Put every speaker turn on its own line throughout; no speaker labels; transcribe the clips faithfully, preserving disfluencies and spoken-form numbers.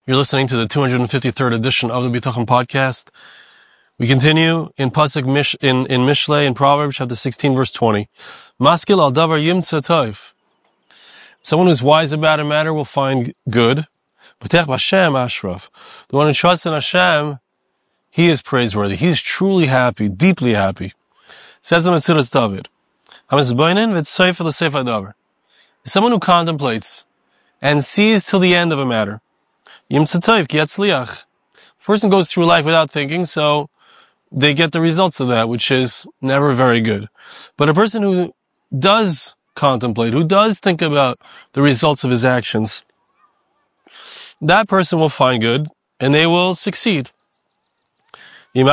You're listening to the two hundred fifty-third edition of the Bitachon podcast. We continue in Pasuk Mish, in, in Mishlei, in Proverbs, chapter sixteen, verse twenty. Maskil al davar yimtza tov. Someone who's wise about a matter will find good. B'tech b'Hashem ashrav. The one who trusts in Hashem, he is praiseworthy. He is truly happy, deeply happy. Says the Metzudas David. Hamizbainin v'tzayfer l'seif hadavar. Someone who contemplates and sees till the end of a matter. Yimtza tov ki yatzliach. A person goes through life without thinking, so they get the results of that, which is never very good. But a person who does contemplate, who does think about the results of his actions, that person will find good, and they will succeed. And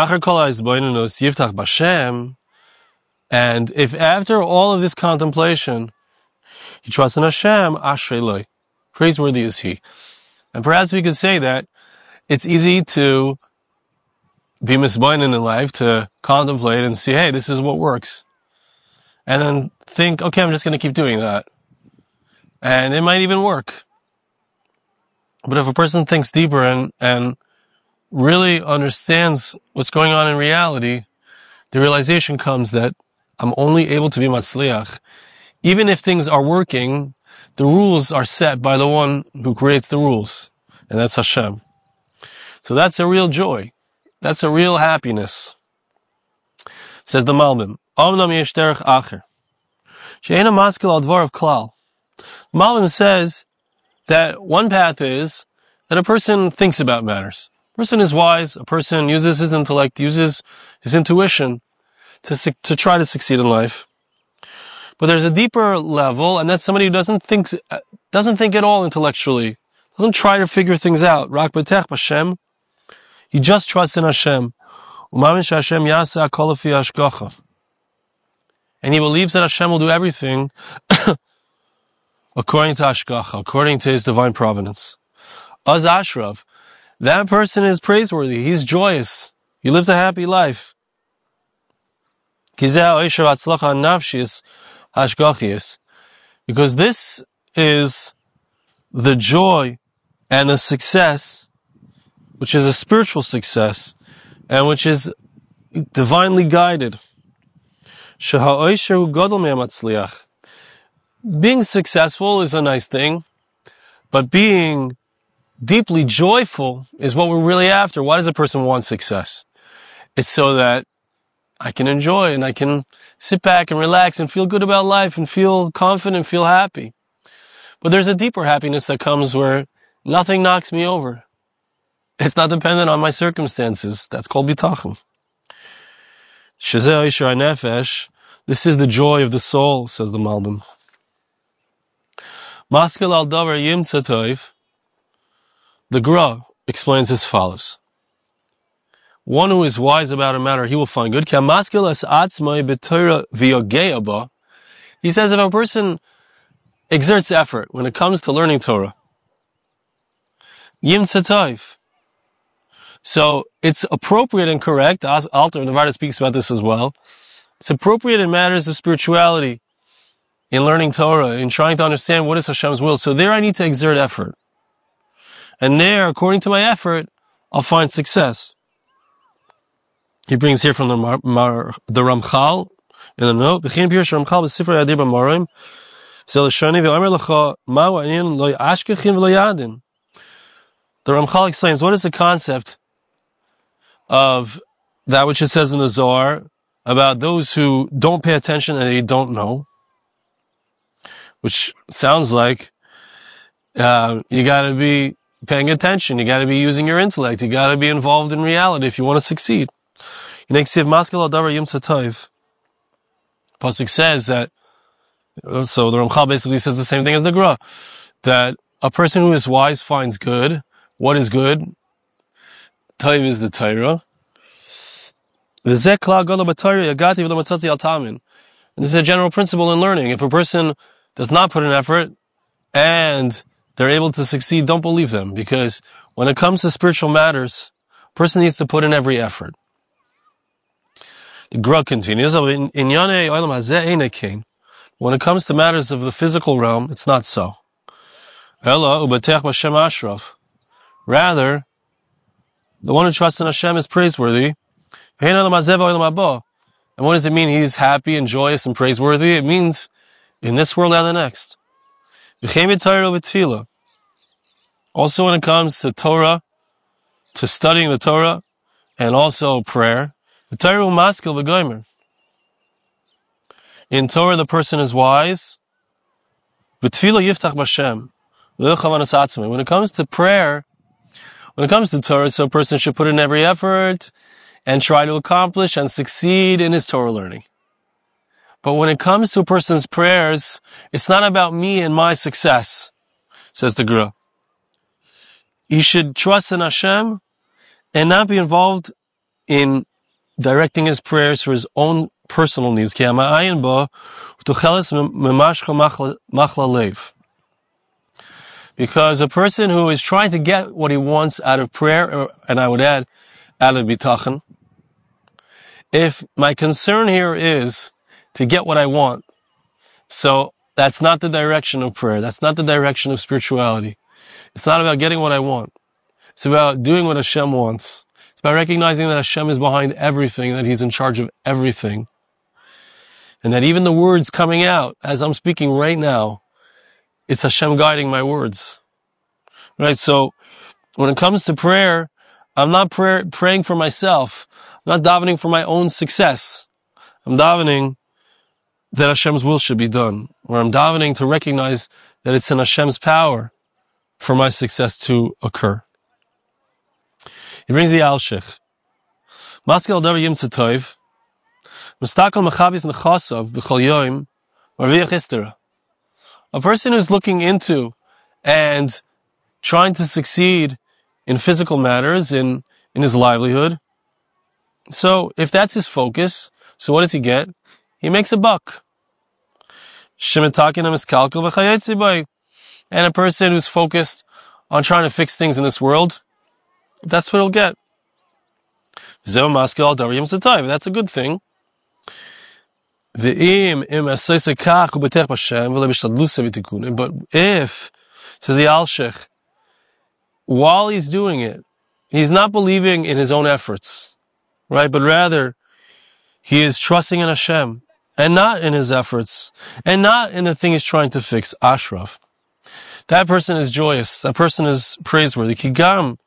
if after all of this contemplation, he trusts in Hashem, ashrei lo, praiseworthy is he. And perhaps we could say that it's easy to be misbeinen in life, to contemplate and see, hey, this is what works. And then think, okay, I'm just going to keep doing that. And it might even work. But if a person thinks deeper and, and really understands what's going on in reality, the realization comes that I'm only able to be matzliach. Even if things are working, the rules are set by the one who creates the rules. And that's Hashem. So that's a real joy. That's a real happiness. Says the Malbim. Omnam yesh derech acher. She'ena maskil al dvar of klal. Malbim says that one path is that a person thinks about matters. A person is wise. A person uses his intellect, uses his intuition to to try to succeed in life. But there's a deeper level, and that's somebody who doesn't think doesn't think at all intellectually, doesn't try to figure things out. Rak b'tech b'Hashem. He just trusts in Hashem. Umamin she'Hashem yaseh hakol lefi hashgacha. And he believes that Hashem will do everything according to hashgacha, according to his divine providence. Az ashrav. That person is praiseworthy. He's joyous. He lives a happy life. Because this is the joy and the success, which is a spiritual success, and which is divinely guided. Being successful is a nice thing, but being deeply joyful is what we're really after. Why does a person want success? It's so that I can enjoy and I can sit back and relax and feel good about life and feel confident, feel happy. But there's a deeper happiness that comes where nothing knocks me over. It's not dependent on my circumstances. That's called bitachon. This is the joy of the soul, says the Malbim. Maskil al davar yimtza tov. The Gra explains as follows. One who is wise about a matter, he will find good. He says if a person exerts effort when it comes to learning Torah, yimtza tov. So it's appropriate and correct. Alter Nevada speaks about this as well. It's appropriate in matters of spirituality, in learning Torah, in trying to understand what is Hashem's will. So there I need to exert effort. And there, according to my effort, I'll find success. He brings here from the, Mar, Mar, the Ramchal in the note. The Ramchal explains what is the concept of that which it says in the Zohar about those who don't pay attention and they don't know, which sounds like uh, you got to be paying attention, you got to be using your intellect, you got to be involved in reality if you want to succeed. Pasuk says that, so the Ramchal basically says the same thing as the Gra, that a person who is wise finds good. What is good? Tov is the Torah. And this is a general principle in learning. If a person does not put in effort and they're able to succeed, don't believe them, because when it comes to spiritual matters, a person needs to put in every effort. The Gra continues, when it comes to matters of the physical realm, it's not so. Rather, the one who trusts in Hashem is praiseworthy. And what does it mean he's happy and joyous and praiseworthy? It means in this world and the next. Also when it comes to Torah, to studying the Torah, and also prayer, in Torah the person is wise. When it comes to prayer, when it comes to Torah, so a person should put in every effort and try to accomplish and succeed in his Torah learning. But when it comes to a person's prayers, it's not about me and my success, says the Gra. He should trust in Hashem and not be involved in directing his prayers for his own personal needs. Because a person who is trying to get what he wants out of prayer, and I would add, out of bitachon, if my concern here is to get what I want, so that's not the direction of prayer. That's not the direction of spirituality. It's not about getting what I want. It's about doing what Hashem wants. It's about recognizing that Hashem is behind everything, that He's in charge of everything. And that even the words coming out, as I'm speaking right now, it's Hashem guiding my words. Right? So, when it comes to prayer, I'm not pray- praying for myself. I'm not davening for my own success. I'm davening that Hashem's will should be done. Or I'm davening to recognize that it's in Hashem's power for my success to occur. He brings the Alshich. Maskel davar yimtze tov. Mustakal mechabis nechasav b'chol yoim marviach histera. A person who's looking into and trying to succeed in physical matters, in, in his livelihood. So, if that's his focus, so what does he get? He makes a buck. And a person who's focused on trying to fix things in this world, that's what he'll get. That's a good thing. But if, says the Alshich, while he's doing it, he's not believing in his own efforts, right? But rather, he is trusting in Hashem, and not in his efforts, and not in the thing he's trying to fix, Ashraf. That person is joyous. That person is praiseworthy. Kigam.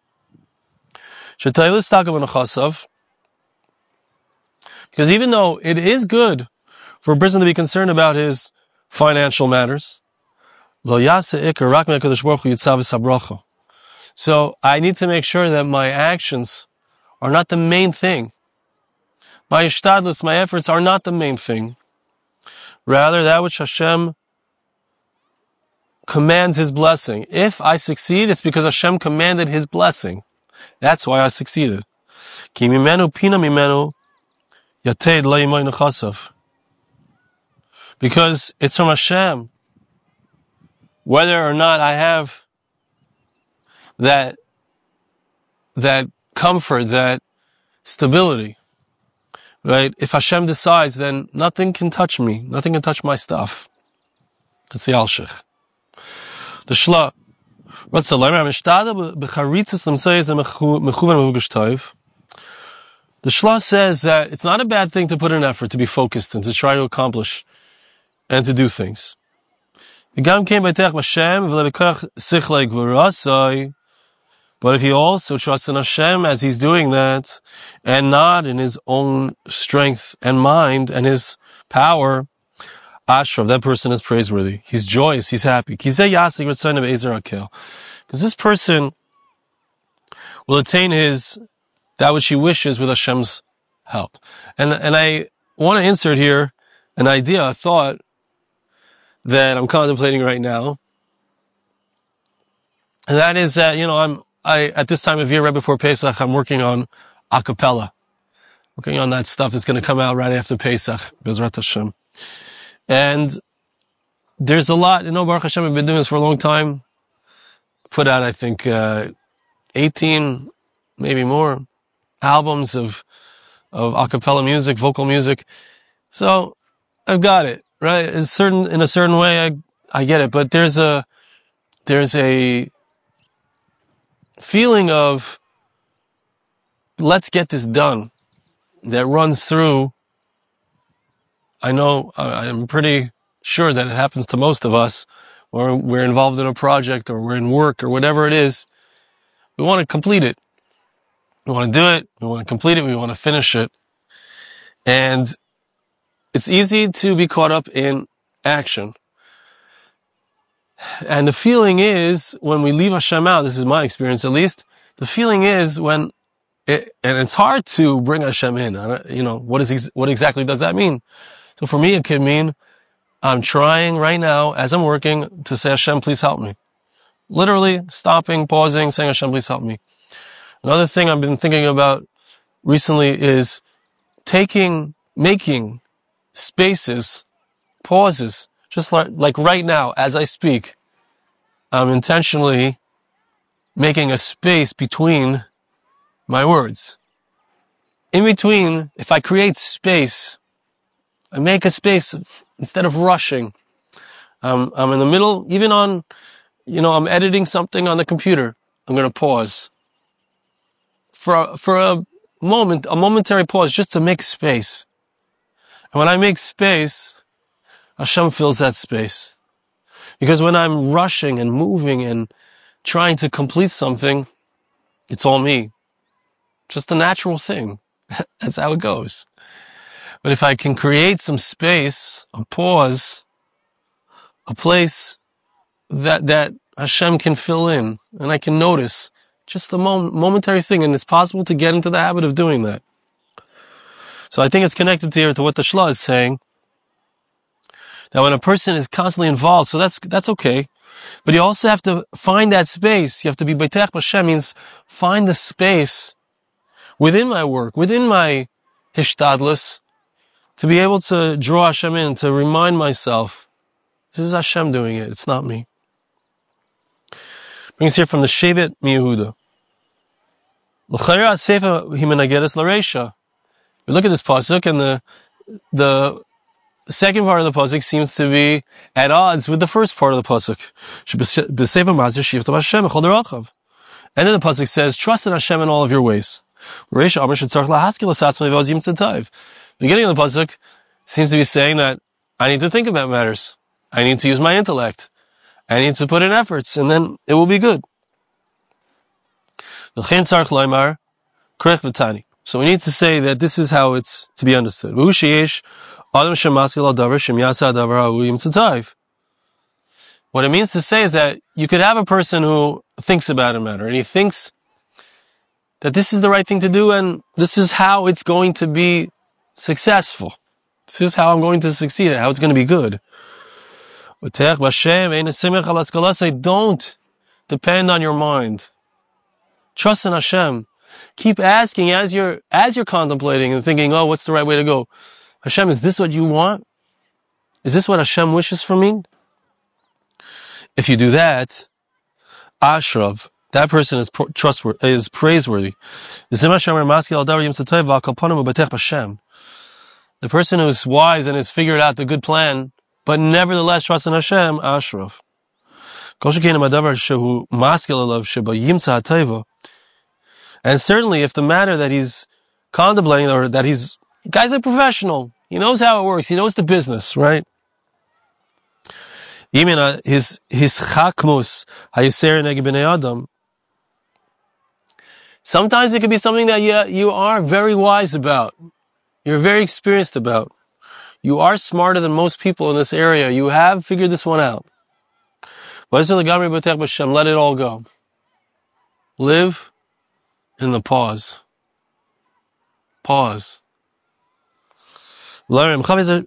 Because even though it is good for a person to be concerned about his financial matters, so I need to make sure that my actions are not the main thing. My ishtadlus, my efforts are not the main thing. Rather, that which Hashem commands His blessing. If I succeed, it's because Hashem commanded His blessing. That's why I succeeded. Ki mimenu pina mimenu yated lo yimay nechasav. Because it's from Hashem. Whether or not I have that, that comfort, that stability, right? If Hashem decides, then nothing can touch me. Nothing can touch my stuff. That's the Alshich. The Shla. The Shla says that it's not a bad thing to put in effort, to be focused, and to try to accomplish, and to do things. But if he also trusts in Hashem as he's doing that, and not in his own strength and mind and his power, Ashraf, that person is praiseworthy. He's joyous, he's happy. Because this person will attain his, that which he wishes with Hashem's help. And, and I want to insert here an idea, a thought, that I'm contemplating right now. And that is that, you know, I'm, I, at this time of year, right before Pesach, I'm working on a cappella. Working on that stuff that's going to come out right after Pesach, Bezrat Hashem. And there's a lot, you know, Baruch Hashem, I've been doing this for a long time. Put out, I think, uh, eighteen, maybe more, albums of, of a cappella music, vocal music. So, I've got it, right? It's certain, in a certain way, I, I get it. But there's a, there's a, feeling of let's get this done that runs through. I know, I'm pretty sure that it happens to most of us, or we're involved in a project, or we're in work, or whatever it is. We want to complete it. We want to do it. We want to complete it. We want to finish it. And it's easy to be caught up in action. And the feeling is, when we leave Hashem out, this is my experience at least, the feeling is when, it, and it's hard to bring Hashem in. You know, what is, what exactly does that mean? So for me, it could mean, I'm trying right now, as I'm working, to say, Hashem, please help me. Literally stopping, pausing, saying, Hashem, please help me. Another thing I've been thinking about recently is taking, making spaces, pauses, just like, like right now, as I speak, I'm intentionally making a space between my words. In between, if I create space, I make a space instead of rushing. Um, I'm in the middle, even on, you know, I'm editing something on the computer. I'm going to pause for a, for a moment, a momentary pause, just to make space. And when I make space, Hashem fills that space. Because when I'm rushing and moving and trying to complete something, it's all me. Just a natural thing. That's how it goes. But if I can create some space, a pause, a place that, that Hashem can fill in, and I can notice just a moment, momentary thing, and it's possible to get into the habit of doing that. So I think it's connected here to what the Shla is saying, that when a person is constantly involved, so that's, that's okay. But you also have to find that space. You have to be Beitech B'Shem, means find the space within my work, within my Hishtadlus, to be able to draw Hashem in, to remind myself, this is Hashem doing it, it's not me. Brings here from the Shevet Miyehuda. L'chayra Sefer Himenageres L'Reisha. We look at this pasuk, and the the second part of the pasuk seems to be at odds with the first part of the pasuk. And then the pasuk says, trust in Hashem in all of your ways. The beginning of the pasuk seems to be saying that I need to think about matters. I need to use my intellect. I need to put in efforts, and then it will be good. So we need to say that this is how it's to be understood. What it means to say is that you could have a person who thinks about a matter, and he thinks that this is the right thing to do, and this is how it's going to be successful. This is how I'm going to succeed, how it's going to be good. Don't depend on your mind. Trust in Hashem. Keep asking as you're, as you're contemplating and thinking, oh, what's the right way to go? Hashem, is this what you want? Is this what Hashem wishes for me? If you do that, Ashrav, that person is trustworthy, is praiseworthy. The person who is wise and has figured out the good plan, but nevertheless trusts in Hashem, Ashrav. And certainly if the matter that he's contemplating, or that he's, the guy's a professional, he knows how it works, he knows the business, right? Even his, his chakmus, hayiser negi b'nei adam. Sometimes it could be something that you, you are very wise about. You're very experienced about. You are smarter than most people in this area. You have figured this one out. Let it all go. Live in the pause. Pause. The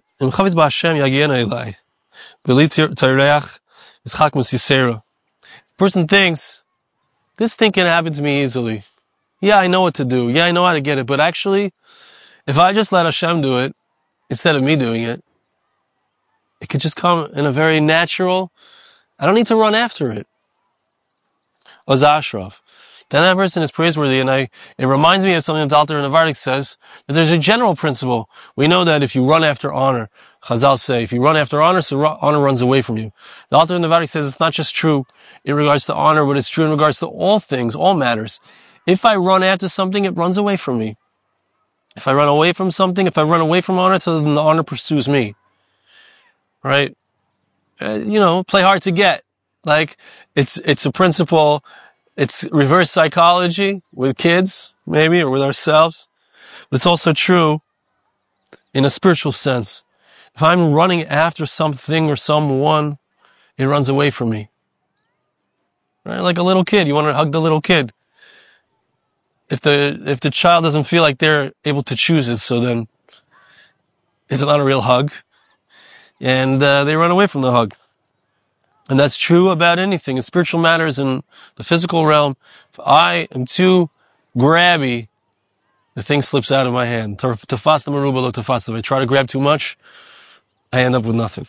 person thinks, this thing can happen to me easily. Yeah, I know what to do. Yeah, I know how to get it. But actually, if I just let Hashem do it, instead of me doing it, it could just come in a very natural, I don't need to run after it. Oz Ashraf. then that person is praiseworthy. And I, it reminds me of something that Alter Navardik says, that there's a general principle. We know that if you run after honor, Chazal say, if you run after honor, so honor runs away from you. The Alter Navardik says it's not just true in regards to honor, but it's true in regards to all things, all matters. If I run after something, it runs away from me. If I run away from something, if I run away from honor, so then the honor pursues me. Right? Uh, you know, play hard to get. Like, it's, it's a principle, it's reverse psychology with kids, maybe, or with ourselves. But it's also true in a spiritual sense. If I'm running after something or someone, it runs away from me. Right? Like a little kid, you want to hug the little kid. If the, if the child doesn't feel like they're able to choose it, so then it's not a real hug. And, uh, they run away from the hug. And that's true about anything in spiritual matters in the physical realm. If I am too grabby, the thing slips out of my hand. Tafas the maruba lo tafas. If I try to grab too much, I end up with nothing.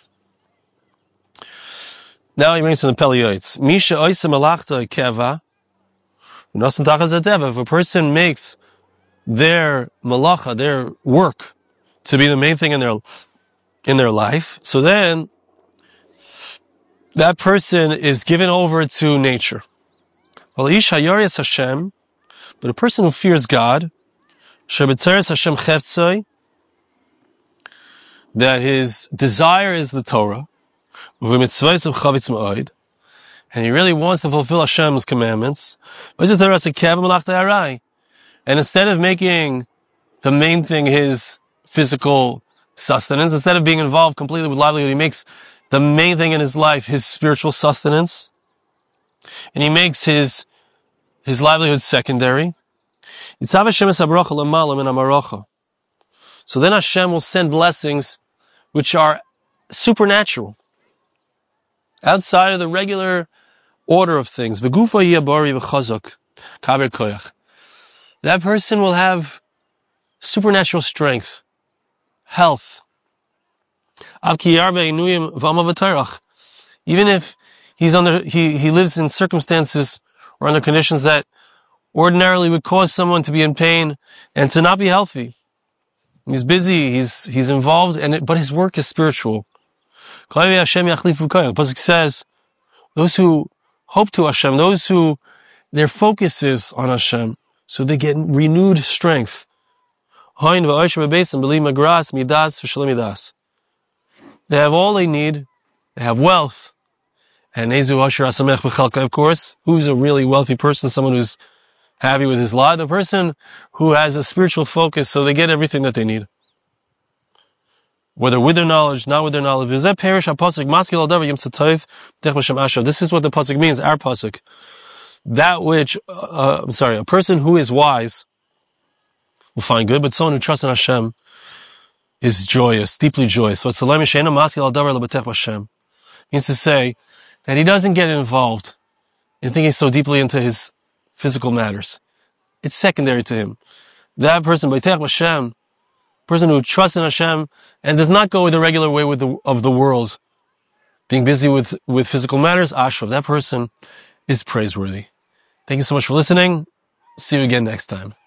Now he brings to the Peliyotes. Misha oisa malachta keva. If a person makes their malacha, their work, to be the main thing in their in their life, so then that person is given over to nature. But a person who fears God, that his desire is the Torah, and he really wants to fulfill Hashem's commandments, and instead of making the main thing his physical sustenance, instead of being involved completely with livelihood, he makes the main thing in his life his spiritual sustenance, and he makes his his livelihood secondary. So then Hashem will send blessings which are supernatural, outside of the regular order of things. That person will have supernatural strength, health. Even if he's under, he, he lives in circumstances or under conditions that ordinarily would cause someone to be in pain and to not be healthy. He's busy, he's, he's involved, and it, but his work is spiritual. The Pasuk says, those who hope to Hashem, those who, their focus is on Hashem, so they get renewed strength. They have all they need, they have wealth, and of course, who's a really wealthy person, someone who's happy with his lot, the person who has a spiritual focus, so they get everything that they need. Whether with their knowledge, not with their knowledge. This is what the pasuk means, our pasuk. That which, uh, I'm sorry, a person who is wise will find good, but someone who trusts in Hashem is joyous, deeply joyous. So it's means to say that he doesn't get involved in thinking so deeply into his physical matters. It's secondary to him. That person, B'tech Hashem, person who trusts in Hashem and does not go the regular way with the, of the world, being busy with, with physical matters, Ashrav, that person is praiseworthy. Thank you so much for listening. See you again next time.